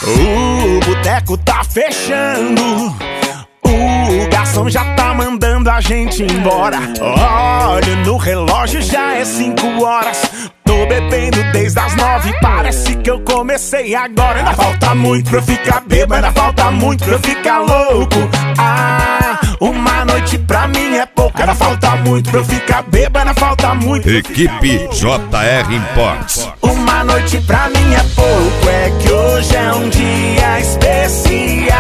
O boteco tá fechando, o garçom já tá mandando a gente embora. Olho no relógio, já é 5 horas. Tô bebendo desde as 9, parece que eu comecei agora. Ainda falta muito pra eu ficar bêbado, ainda falta muito pra eu ficar louco. Ah, uma noite pra mim é pouco. Ainda falta muito pra eu ficar bêbado, ainda falta muito. Equipe JR Imports. Uma noite pra mim é pouco, é que hoje é um dia especial.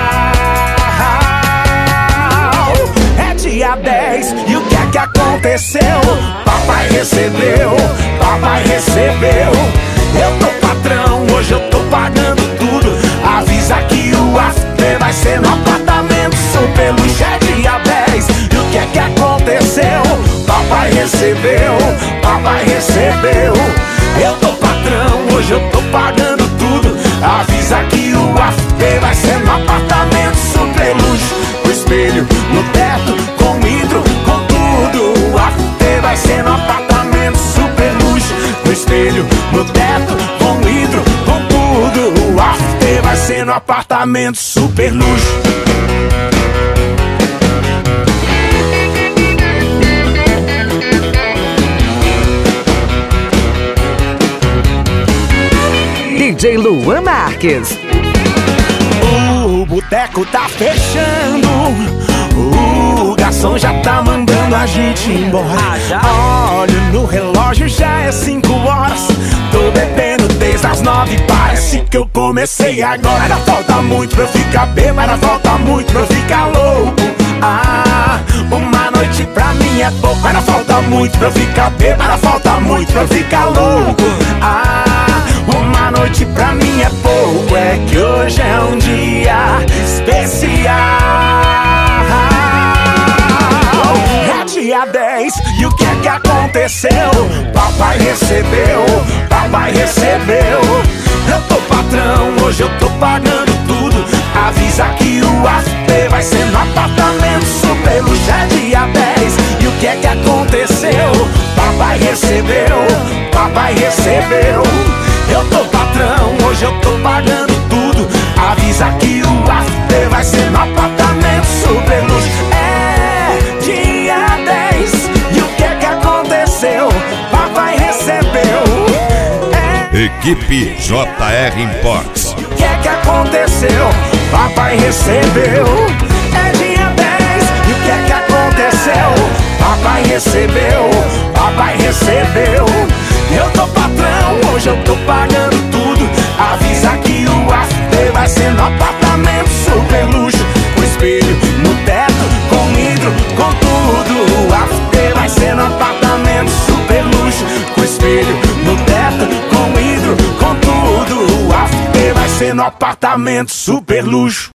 É dia 10 e o que é que aconteceu? Papai recebeu, papai recebeu. Eu tô patrão, hoje eu tô pagando tudo. Avisa que o after vai ser no apartamento super luxo. É dia 10 e o que é que aconteceu? Papai recebeu, papai recebeu. Eu tô patrão, hoje eu tô pagando tudo. Avisa que o after vai ser no apartamento super luxo. O espelho no teto, com hidro, com tudo. O after vai ser no apartamento super luxo. O espelho no teto, com hidro, com tudo. O after vai ser no apartamento super luxo. DJ Luan Marques. O boteco tá fechando, o garçom já tá mandando a gente embora. Olho no relógio, já é 5 horas. Tô bebendo desde as 9, parece que eu comecei agora. Ainda falta muito pra eu ficar bêbado, ainda falta muito pra eu ficar louco. Ah, uma noite pra mim é pouco. Ainda falta muito pra eu ficar bêbado, ainda falta muito pra eu ficar louco. Ah, uma noite pra mim é pouco, é que hoje é um dia especial. É dia 10 e o que é que aconteceu? Papai recebeu, papai recebeu. Eu tô patrão, hoje eu tô pagando tudo. Avisa que o after vai ser no apartamento super luxo. É dia 10 e o que é que aconteceu? Papai recebeu, papai recebeu. Eu tô patrão, hoje eu tô pagando tudo. Avisa que o after vai ser no apartamento super luxo. É dia 10 e o que é que aconteceu? Papai recebeu. Equipe JR Imports. O que é que aconteceu? Papai recebeu. É dia 10 e o que é que aconteceu? Papai recebeu, papai recebeu. Eu tô patrão, hoje eu tô pagando tudo. Avisa que o after vai ser no apartamento super luxo. O espelho no teto, com hidro, com tudo. O after vai ser no apartamento super luxo. O espelho no teto, com hidro, com tudo. O after vai ser no apartamento super luxo.